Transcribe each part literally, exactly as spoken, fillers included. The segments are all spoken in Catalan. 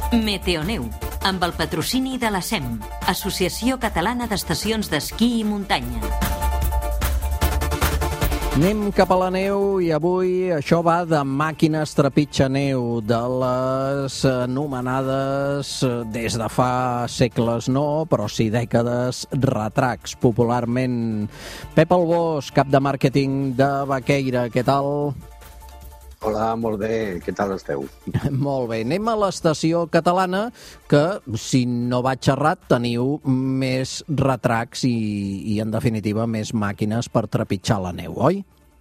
Meteoneu, amb el patrocini de la S E M, Associació Catalana d'Estacions d'Esquí i Muntanya. Anem cap a la neu i avui això va de màquines trepitja neu, de les anomenades des de fa segles no, però sí dècades, retracs, popularment. Pep Albós, cap de màrqueting de Baqueira, què tal? Hola, molt bé. Què tal esteu? Molt bé. Anem a l'estació catalana, que, si no vaig errat, teniu més retracs i, i, en definitiva, més màquines per trepitjar la neu, oi?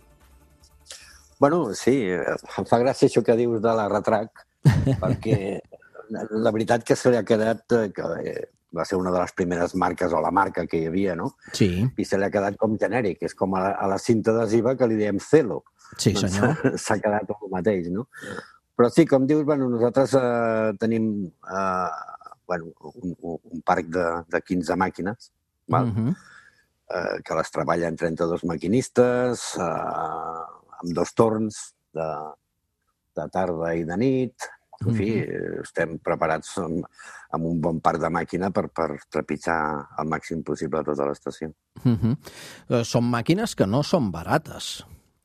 Bueno, sí. Em fa gràcia això que dius de la retrac, perquè la veritat que se li ha quedat, que va ser una de les primeres marques, o la marca que hi havia, no? Sí. I se li ha quedat com genèric. És com a la, a la cinta adhesiva que li diem Celo. Sí, senyor. Doncs s'ha quedat el mateix, no? Però sí, com dius, bueno, nosaltres eh, tenim eh, bueno, un, un parc de, de quinze màquines, val? Uh-huh. eh, que les treballen trenta-dos maquinistes, eh, amb dos torns de, de tarda i de nit. En fi, uh-huh. estem preparats amb, amb un bon parc de màquina per, per trepitjar al màxim possible tota l'estació. Uh-huh. Eh, són màquines que no són barates.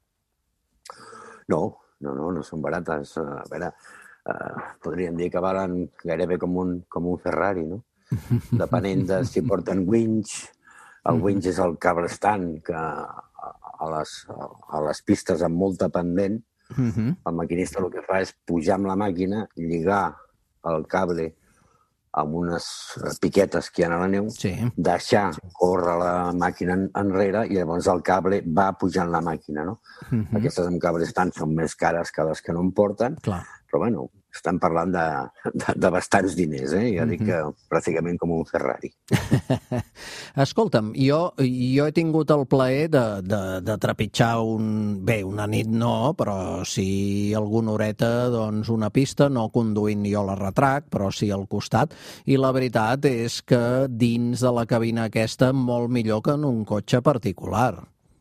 No, no, no, no són barates. A veure, uh, podríem dir que valen gairebé com un, com un Ferrari, no? Depenent de si porten winch. El winch és el cabrestant que a les, a les pistes amb molta pendent, uh-huh. el maquinista el que fa és pujar amb la màquina, lligar el cable amb unes piquetes que hi ha a la neu, sí. deixar córrer la màquina enrere i llavors el cable va pujant la màquina, no? Uh-huh. Aquestes amb cables tant són més cares que les que no en porten, Clar. Però bueno, estan parlant de, de, de bastants diners, eh? Ja dic que pràcticament com un Ferrari. Escolta'm, jo, jo he tingut el plaer de, de, de trepitjar un... Bé, una nit no, però sí alguna horeta, doncs una pista, no conduint jo la retrac, però sí al costat, i la veritat és que dins de la cabina aquesta molt millor que en un cotxe particular.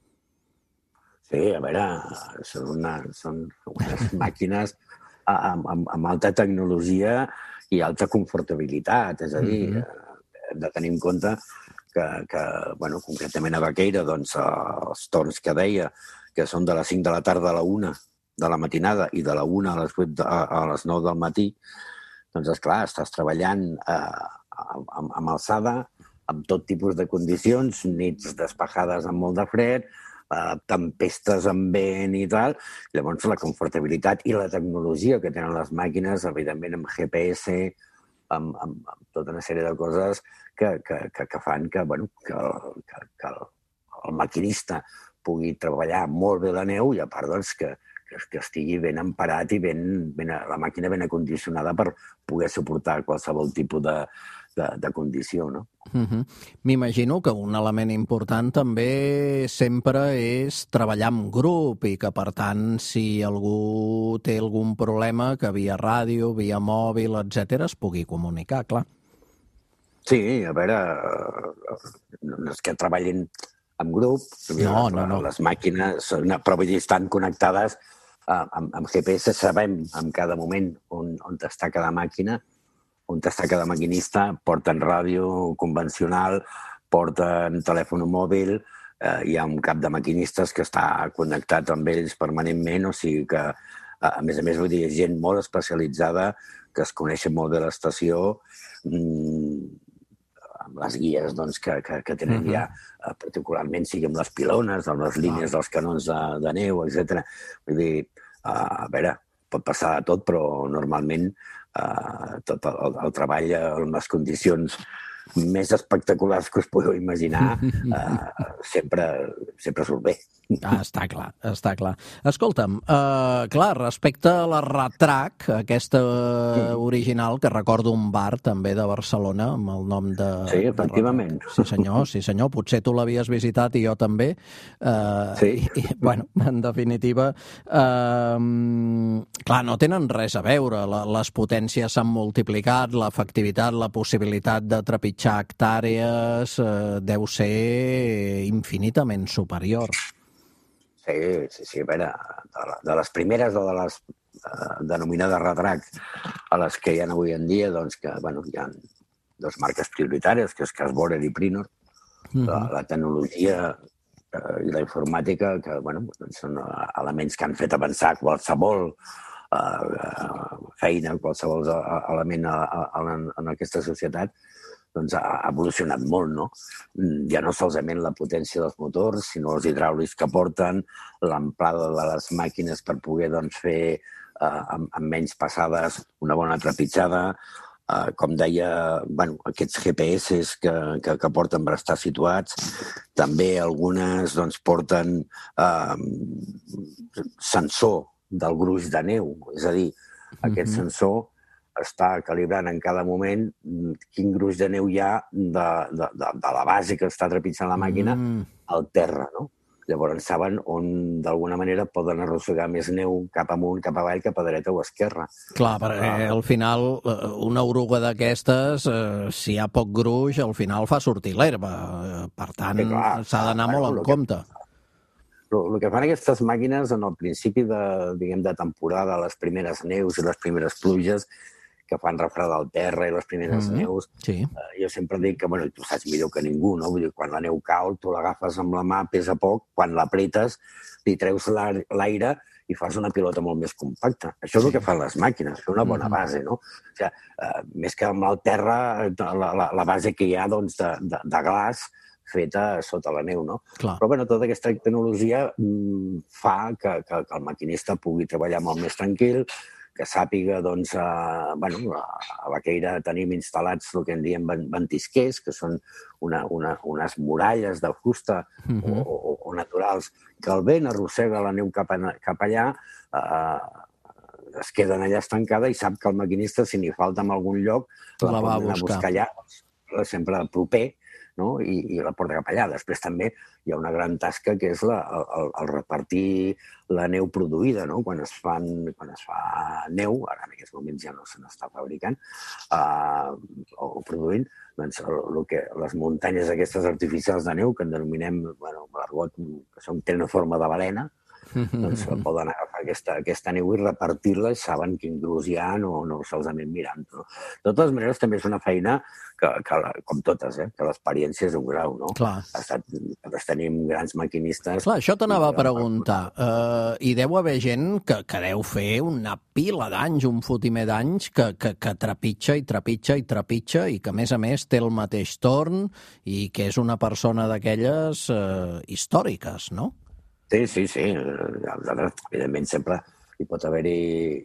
Sí, a veure, són, una, són unes màquines amb, amb, amb alta tecnologia i alta confortabilitat. És a dir, mm-hmm. hem de tenir en compte que, que bueno, concretament a Baqueira, doncs, els torns que deia, que són de les cinc de la tarda a la una de la matinada i de la una a les vuit de, a les nou del matí, doncs, esclar, estàs treballant eh, amb, amb alçada, amb tot tipus de condicions, nits despejades amb molt de fred, Uh, tempestes amb vent i tal. Llavors, la confortabilitat i la tecnologia que tenen les màquines, evidentment amb G P S, amb, amb, amb tota una sèrie de coses que, que, que, que fan que, bueno, que, que, que el, el maquinista pugui treballar molt bé la neu i, a part, doncs, que, que, que estigui ben emparat i ben, ben, la màquina ben acondicionada per poder suportar qualsevol tipus de, de, de condició, no? Uh-huh. M'imagino que un element important també sempre és treballar en grup i que, per tant, si algú té algun problema, que via ràdio, via mòbil, etcètera, es pugui comunicar, clar. Sí, a veure, no és que treballin en grup, no, no, no. Les màquines, però vull dir, estan connectades amb, amb G P S, sabem en cada moment on, on està cada màquina, on està cada maquinista, porten ràdio convencional, porten telèfon mòbil, eh, hi ha un cap de maquinistes que està connectat amb ells permanentment, o sigui que, a més a més, vull dir, gent molt especialitzada, que es coneixen molt bé l'estació, mmm, amb les guies doncs, que, que, que tenen uh-huh. ja, eh, particularment, sigui amb les pilones, amb les línies uh-huh. dels canons de, de neu, etcètera. Vull dir, eh, a veure, pot passar de tot, però normalment Uh, tot el, el treball en les condicions més espectaculars que us podeu imaginar uh, sempre, sempre surt bé. Ah, està clar, està clar. Escolta'm, uh, clar, respecte a la retrac, aquesta original, que recordo un bar també de Barcelona, amb el nom de... Sí, efectivament. De... Sí, senyor, sí, senyor. Potser tu l'havies visitat i jo també. Uh, sí. I, i, bueno, en definitiva, uh, clar, no tenen res a veure. La, les potències s'han multiplicat, l'efectivitat, la possibilitat de trepitjar hectàrees uh, deu ser infinitament superior. Sí, sí, sí, a veure, de, de les primeres o de les eh, denomina de retrac, a les que hi ha avui en dia, doncs que, bueno, hi ha dues marques prioritàries, que és Casborer i Prinor. Uh-huh. La, la tecnologia eh, i la informàtica, que, bueno, doncs són elements que han fet avançar qualsevol uh, feina, qualsevol element a, a, a, en, en aquesta societat, doncs ha evolucionat molt, no? Ja no solament la potència dels motors, sinó els hidràulics que porten, l'amplada de les màquines per poder doncs, fer eh, amb, amb menys passades una bona trepitjada, eh, com deia, bueno, aquests G P S que, que, que porten per estar situats, també algunes doncs, porten eh, sensor del gruix de neu, és a dir, aquest mm-hmm. sensor està calibrant en cada moment quin gruix de neu hi ha de, de, de, de la base que està trepitjant la màquina mm. al terra, no? Llavors saben on, d'alguna manera, poden arrossegar més neu cap amunt, cap avall, cap a dreta o esquerra. Clar, perquè uh, al final una oruga d'aquestes, eh, si hi ha poc gruix, al final fa sortir l'herba. Per tant, s'ha d'anar molt en compte. El que fan aquestes màquines en el principi de, diguem, de temporada, les primeres neus i les primeres pluges, que fan refredar el terra i les primeres mm-hmm. neus. Sí. Eh, jo sempre dic que, bueno, tu saps millor que ningú, no? Vull dir, quan la neu cau, tu l'agafes amb la mà, pesa poc, quan l'apretes, li treus l'aire i fas una pilota molt més compacta. Això és el que fan les màquines, fer una bona mm-hmm. base, no? O sigui, eh, més que amb el terra, la, la, la base que hi ha, doncs, de, de, de glaç, feta sota la neu, no? Clar. Però, bueno, tota aquesta tecnologia mm, fa que, que, que el maquinista pugui treballar molt més tranquil, que sàpiga, doncs, a, bueno, a Vaqueira tenim instal·lats el que en diem ventisquers, que són una, una, unes muralles de fusta uh-huh. o, o, o naturals, que el vent arrossega la neu cap, a, cap allà, eh, es queden allà estancada i sap que el maquinista, si n'hi falta en algun lloc, la, la va a buscar. buscar allà, doncs, sempre proper, no? I, i la porta cap allà. Després també hi ha una gran tasca que és la, el, el repartir la neu produïda, no? Quan es, fan, quan es fa neu, ara en aquests moments ja no se n'està fabricant uh, o produint, doncs el, el que, les muntanyes aquestes artificials de neu, que en denominem, bueno, l'argot, que són, tenen forma de balena, doncs poden agafar aquesta, aquesta neu i repartir-la i saben quin gruix hi ha, no, no solament mirant. No? De totes maneres, també és una feina que, que com totes, eh? Que l'experiència és un grau, no? Clar. Ha estat, tenim grans maquinistes... Clar, això t'anava a preguntar. Uh, hi deu haver gent que, que deu fer una pila d'anys, un fotimer d'anys, que, que, que trepitja i trepitja i trepitja i que, a més a més, té el mateix torn i que és una persona d'aquelles uh, històriques, no? Sí, sí, sí. Evidentment, sempre hi pot haver-hi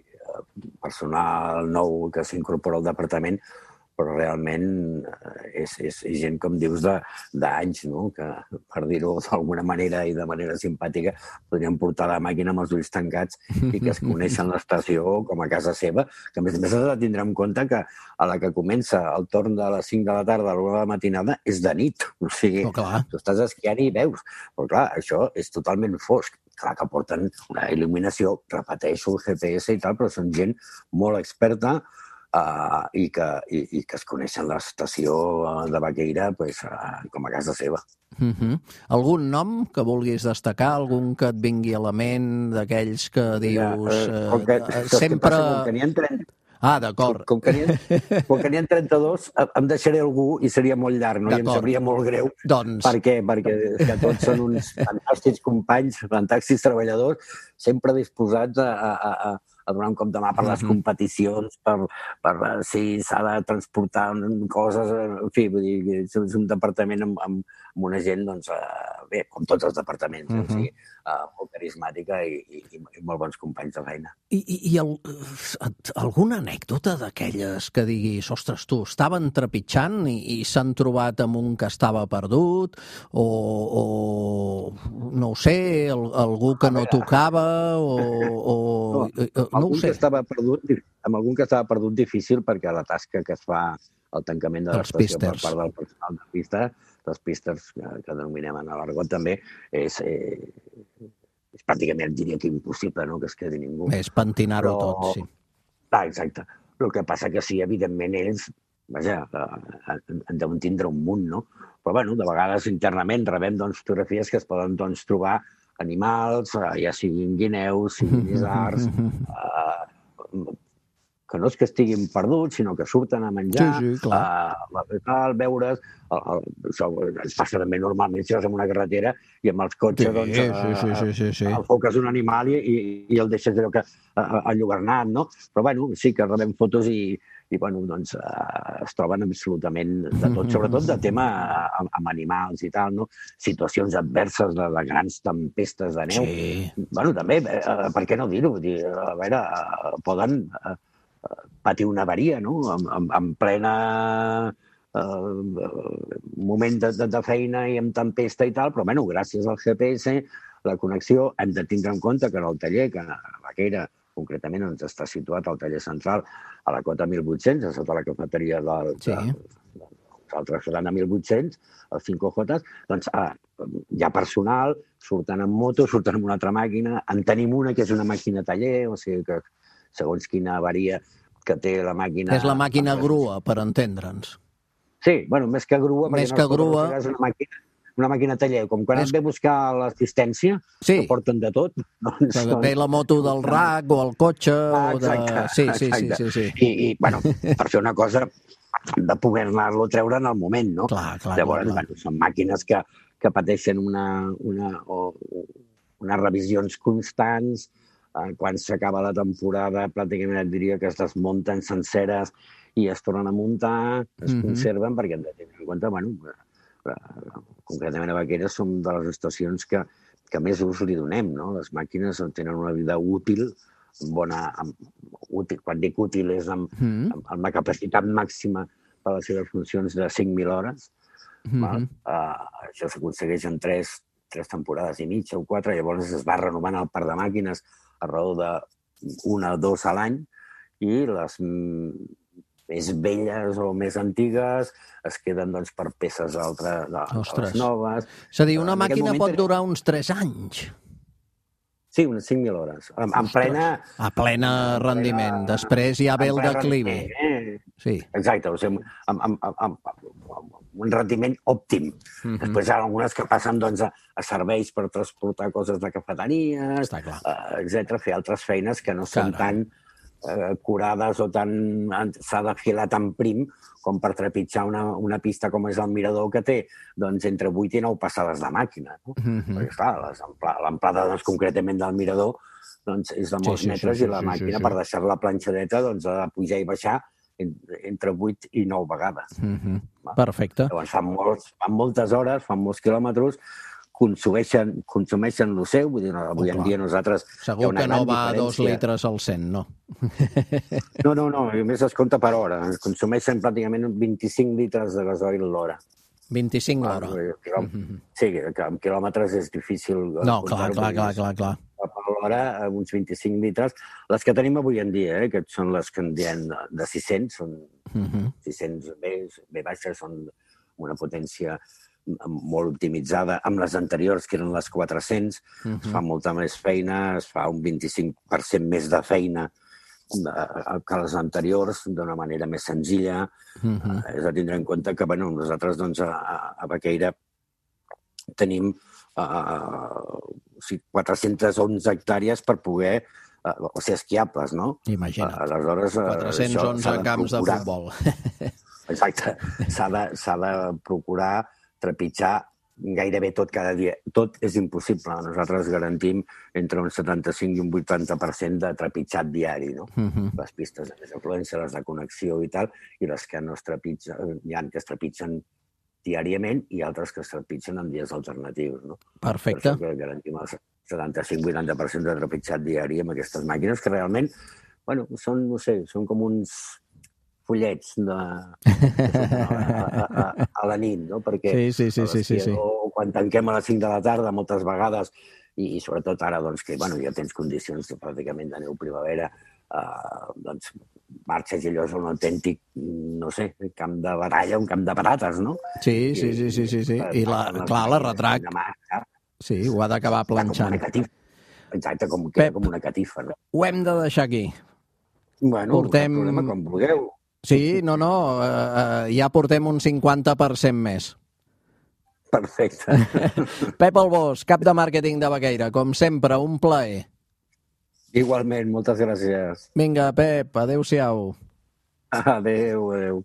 personal nou que s'incorpora al departament, però realment és, és, és gent, com dius, d'anys, no? Que, per dir-ho d'alguna manera i de manera simpàtica, podrien portar la màquina amb els ulls tancats i que es coneixen l'estació com a casa seva, que a més a més has de tindre en compte que a la que comença el torn de les cinc de la tarda a l'una de la matinada és de nit. O sigui, oh, tu estàs esquiant i veus. Però clar, això és totalment fosc. Clar que porten una il·luminació, repeteixo, el G P S i tal, però són gent molt experta Uh, i, que, i, i que es coneixen l'estació de Vaqueira pues, uh, com a casa seva. Uh-huh. Algun nom que vulguis destacar? Algun que et vingui a la ment d'aquells que dius... Ja, uh, que, uh, sempre... Que passa, com que trenta... Ah, d'acord. Com, com, com que n'hi ha trenta-dos, em deixaré algú i seria molt llarg, no? I em sabria molt greu. Doncs... Per què? Perquè que tots són uns fantàstics companys, fantàstics treballadors, sempre disposats a... a, a a donar un cop de mà per les competicions, per, per si s'ha de transportar coses, en fi, vull dir, és un departament amb, amb, amb una gent, doncs, uh, bé, com tots els departaments, uh-huh. sí, uh, molt carismàtica i, i, i molt bons companys de feina. I, i, i el, alguna anècdota d'aquelles que diguis, ostres, tu, estaven trepitjant i, i s'han trobat amb un que estava perdut, o, o no ho sé, el, algú que no tocava, o... o no, no ho sé. Que estava perdut, amb algun que estava perdut difícil, perquè la tasca que es fa al tancament de l'estació per part del personal de pista, dels pisters que, que denominem en l'argot també, és, eh, és pràcticament, diria que impossible, no?, que es quedi ningú. És pentinar-ho Però... tot, sí. Ah, exacte. El que passa que sí, evidentment, ells, vaja, en deuen tindre un munt, no? Però, bueno, de vegades internament rebem doncs, fotografies que es poden doncs, trobar animals, ja siguin guineus, siguin isards, eh, que no és que estiguin perduts, sinó que surten a menjar, sí, sí, clar. a, a veure's. El, el, això ens passa també normalment si vas en una carretera i amb els cotxes sí, doncs, sí, sí, sí, sí, sí. enfoques un animal i, i, i el deixes allò que enlluernat, no? Però bueno, sí que rebem fotos i, i bueno, doncs, eh, es troben absolutament de tot, sobretot de tema amb, amb animals i tal, no? Situacions adverses de, de grans tempestes de neu. Sí. Bueno, també, eh, per què no dir-ho? Dir, a veure, eh, poden eh, patir una avaria, no? En, en, en plena eh, moment de, de, de feina i amb tempesta i tal, però bueno, gràcies al G P S, la connexió, hem de tindre en compte que en el taller, que a Baqueira, concretament, on està situat el taller central, a la cota mil vuit-cents, a sota la cafeteria del... Sí. el restaurant a mil vuit-cents, els cinc Jotes, doncs ah, hi ha personal, surten en moto, surten amb una altra màquina, en tenim una que és una màquina taller, o sigui que segons quina avaria que té la màquina... És la màquina grua, per entendre'ns. Sí, bueno, més que grua, més perquè que no grua... és una màquina, una màquina taller. Com quan és... et ve a buscar l'assistència, sí. que porten de tot. Doncs, que ve la moto del R A C o el cotxe... Ah, o de... exacte, sí, sí, exacte. sí, sí, sí. I, i, bueno, per fer una cosa de poder-lo treure en el moment, no? Clar, clar, Llavors, clar, clar. Bueno, són màquines que, que pateixen una, una, o, unes revisions constants. Quan s'acaba la temporada, pràcticament et diria que es desmunten senceres i es tornen a muntar, es mm-hmm. conserven, perquè hem de tenir en compte, bueno, concretament a Baqueira som de les estacions que, que més ús li donem, no? Les màquines tenen una vida útil, bona, amb, útil, quan dic útil és amb, mm-hmm. amb, amb la capacitat màxima per a les seves funcions de cinc mil hores. Mm-hmm. Uh, això s'aconsegueix en tres, tres temporades i mitja o quatre, llavors es va renovant el parc de màquines a raó d'una o dos a l'any, i les més velles o més antigues es queden doncs, per peces altres, de, de les noves. És a dir, una màquina moment... pot durar uns tres anys. Sí, unes cinc mil hores. En, en plena... A plena rendiment. Plena... Després ja ve el declivi. Eh? Sí. Exacte, o sigui, amb, amb, amb, amb un rendiment òptim. Mm-hmm. Després hi ha algunes que passen doncs, a, a serveis per transportar coses de cafeteries, uh, etcètera, fer altres feines que no són tan uh, curades o tan... s'ha de filar tan prim com per trepitjar una, una pista com és el Mirador, que té doncs, entre vuit i nou passades de màquina. No? Mm-hmm. Perquè, clar, l'amplada doncs, concretament del Mirador doncs, és de molts sí, sí, metres sí, sí, i la sí, màquina, sí, sí. per deixar-la planxadeta, doncs, ha de pujar i baixar entre vuit i nou vegades. Mm-hmm. Perfecte. Llavors fan, molts, fan moltes hores, fan molts quilòmetres, consumeixen, consumeixen el seu, vull dir, no, avui oh, en dia nosaltres... Segur que no va a dos litres al cent, no? No, no, no, a més es compta per hora. Consumeixen pràcticament vint-i-cinc litres de gasoil l'hora. vint-i-cinc l'hora. Ah, sí, que amb quilòmetres és difícil... No, clar, clar, clar, clar, clar. Per l'hora, uns vint-i-cinc litres. Les que tenim avui en dia, eh, que són les que en diem de sis-cents, són uh-huh. sis cents B, B baixes, són una potència molt optimitzada. Amb les anteriors, que eren les quatre-cents, uh-huh. es fa molta més feina, es fa un vint-i-cinc per cent més de feina que les anteriors, d'una manera més senzilla. Uh-huh. És a tindre en compte que bueno, nosaltres doncs, a, a Baqueira tenim uh, quatre-centes onze hectàrees per poder uh, o ser esquiables, no? Imagina't. Uh, aleshores, uh, quatre-cents onze de camps de futbol. Exacte. S'ha de, s'ha de procurar trepitjar gairebé tot cada dia. Tot és impossible. Nosaltres garantim entre un setanta-cinc i un vuitanta per cent de trepitjat diari, no? Uh-huh. Les pistes de més afluència, les de connexió i tal, i les que no es trepitgen, hi ha que es trepitgen diàriament i altres que es trepitgen en dies alternatius, no? Perfecte. Per això que garantim el setanta-cinc a vuitanta per cent de trepitjat diari amb aquestes màquines que realment, bueno, són, no sé, són com uns fullets de, a, a, a, a la nit, no? Perquè sí, sí, sí, sí, sí, sí. quan tanquem a les cinc de la tarda, moltes vegades, i, i sobretot ara, doncs, que bueno, ja tens condicions pràcticament de neu primavera, eh, doncs marxes i allò és un autèntic, no sé, camp de batalla, un camp de patates, no? Sí, sí, sí, sí, sí, sí. I la, clar, la retrac, sí, ho ha d'acabar planxant. Exacte, com, que, com una catifa, no? Ho hem de deixar aquí. Bueno, portem... problema, com vulgueu. Sí, no, no, uh, ja portem un cinquanta per cent més. Perfecte. Pep Albós, cap de màrqueting de Baqueira, com sempre, un plaer. Igualment, moltes gràcies. Vinga, Pep, adéu-siau. Adéu, adéu.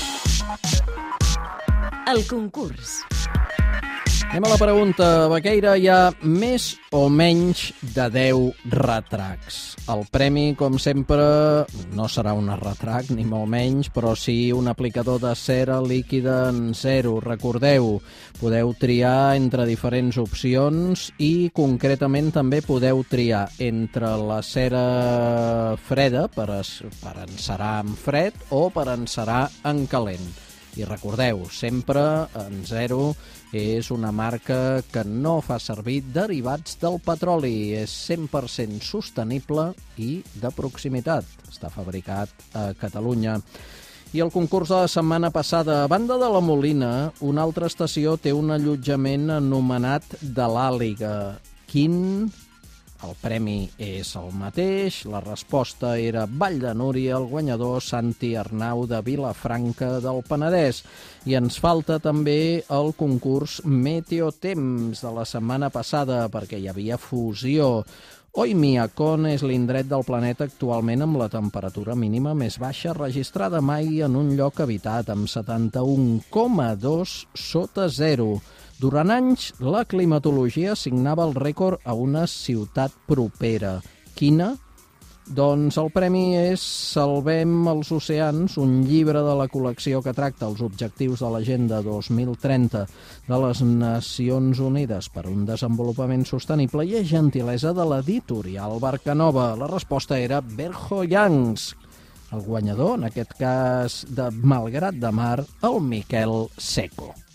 El concurs. Anem a la pregunta. Bequeira, hi ha més o menys de deu retracs? El premi, com sempre, no serà un retrac, ni molt menys, però sí un aplicador de cera líquida en zero. Recordeu, podeu triar entre diferents opcions i concretament també podeu triar entre la cera freda per, es, per encerar en fred o per encerar en calent. I recordeu, sempre en zero és una marca que no fa servir derivats del petroli. És cent per cent sostenible i de proximitat. Està fabricat a Catalunya. I el concurs de la setmana passada, a banda de la Molina, una altra estació té un allotjament anomenat de l'Àliga. Quin? El premi és el mateix, la resposta era Vall de Núria, el guanyador Santi Arnau de Vilafranca del Penedès. I ens falta també el concurs Meteotemps de la setmana passada, perquè hi havia fusió. Oimiakon és l'indret del planeta actualment amb la temperatura mínima més baixa registrada mai en un lloc habitat, amb setanta-un coma dos sota zero. Durant anys, la climatologia assignava el rècord a una ciutat propera. Quina? Doncs el premi és Salvem els oceans, un llibre de la col·lecció que tracta els objectius de l'Agenda dos mil trenta de les Nacions Unides per un desenvolupament sostenible i és gentilesa de l'editorial Barcanova. La resposta era Verjojansk. El guanyador, en aquest cas de Malgrat de Mar, el Miquel Seco.